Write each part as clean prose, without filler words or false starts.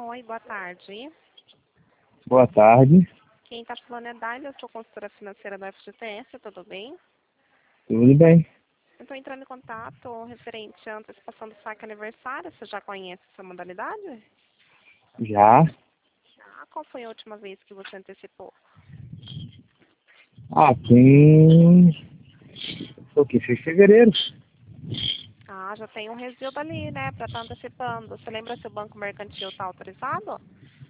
Oi, boa tarde. Boa tarde, Quem está falando é Dália, eu sou consultora financeira da FGTS, tudo bem? tudo bem? Eu estou entrando em contato referente à antecipação do saque aniversário. Você já conhece essa modalidade? Já? Qual foi a última vez que você antecipou? Tem o que? Foi em fevereiro? Já tem um resíduo ali, né, para estar antecipando. Você lembra se o Banco Mercantil está autorizado?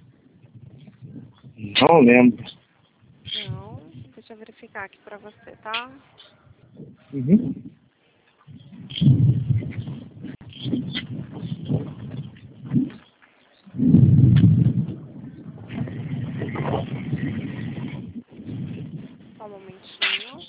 Não lembro. Não, deixa eu verificar aqui para você, tá? Uhum. Só um momentinho.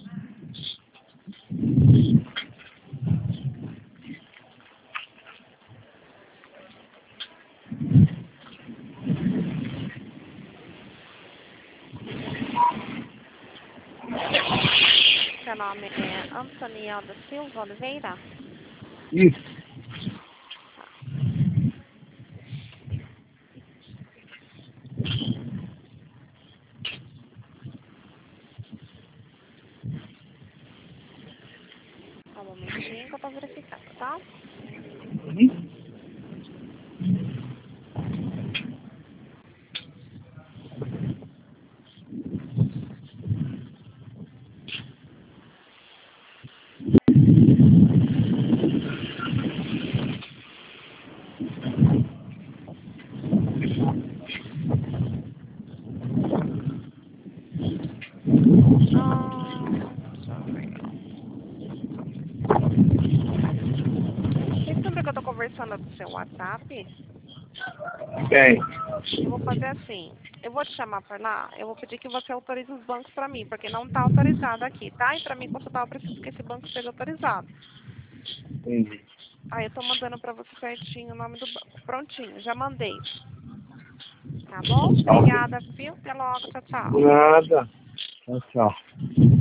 Seu nome é Antoniel da Silva Oliveira? Isso. Só um momentinho que eu estou verificando, tá? Uhum. Deixa eu ver. Esse número que eu tô conversando é do seu WhatsApp? Tem. Eu vou fazer assim. Eu vou te chamar por lá. Eu vou pedir que você autorize os bancos para mim, porque não tá autorizado aqui, tá? E para mim consultar, eu preciso que esse banco esteja autorizado. Entendi. Aí eu tô mandando para você certinho o nome do banco. Prontinho, já mandei. Tá bom? Ok. Obrigada, viu? Até logo. Tchau, tchau. Nada. Tchau, tchau.